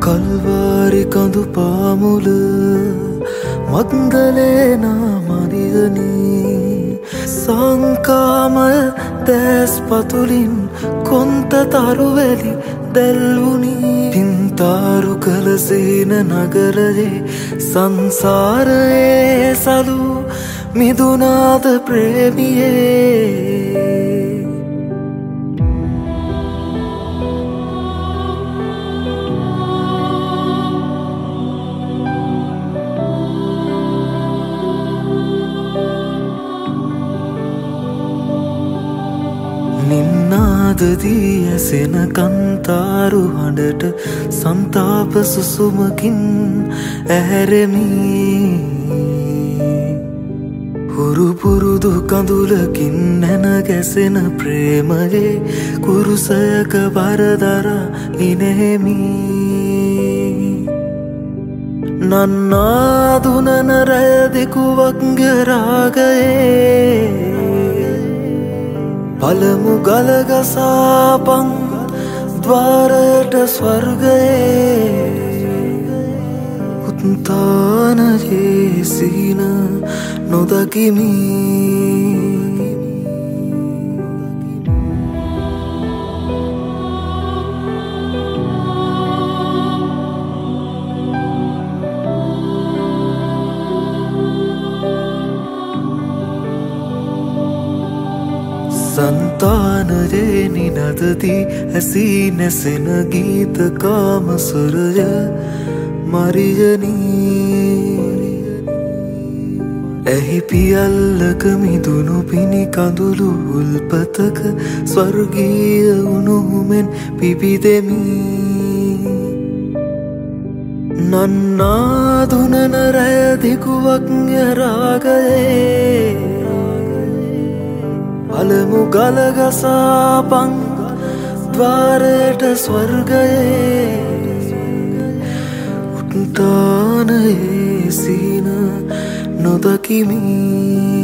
කල්වාරි කඳු පාමුල මංගලේනා මරියනී සංකාමය දැස් පතුලින් කොන්ත තරුවැලි දැල්වුණී පින්තාරු කළ සීන නගරයේ සංසාරයේ සලු මිදුනාද ප්‍රේමියේ නින්නාදදී ඇසෙන කන්තාරු හඬට සන්තාප සුසුමකින් ඇහැරෙමි හුරුපුරුදු කඳුලකින් නැන ගැසෙන ප්‍රේමයේ කුරුසයක බරදරා ඉනෙමි නන්නාදුනන රැදිකුවක් රාගයේ පළමු ගලගසාපං ද්වාරයට ස්වර්ගයේ උත්තානයේ සිහින නොදකිමි संतानये निनदती ऐसी नैसेन गीत काम सुरज मरिजनी एहि पियल्लक मिदुनु पिनि कंदुलु उल्पतक स्वर्गीय उनुमेन पिपिदेमि नन्नादुनन रैदिकुवक रागये පළමු ගලගසාපං ද්වාරයට ස්වර්ගයේ උත්තානයේ සිහින නොදකිමි